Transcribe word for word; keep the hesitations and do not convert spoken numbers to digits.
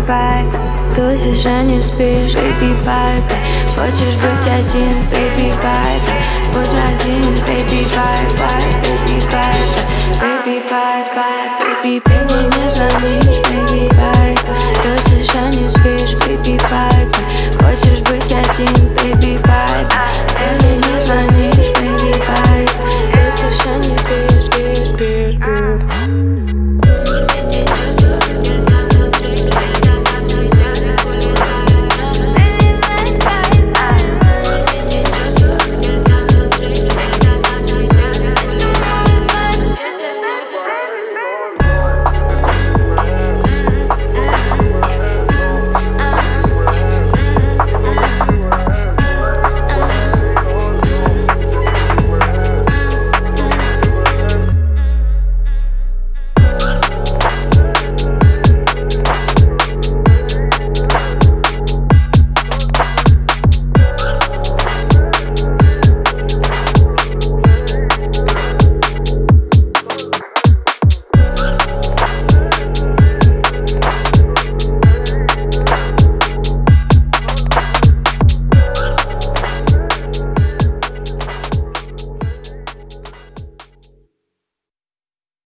bye. Тусишь, а не спишь, baby, bye, bye. Хочешь быть один, baby, bye, bye. Будь один, baby, bye, bye, baby, bye, bye. Baby, bye, bye, baby, baby, не звонишь, baby, bye, bye. Тусишь, а не спишь, baby, bye, bye. Хочешь быть один, baby.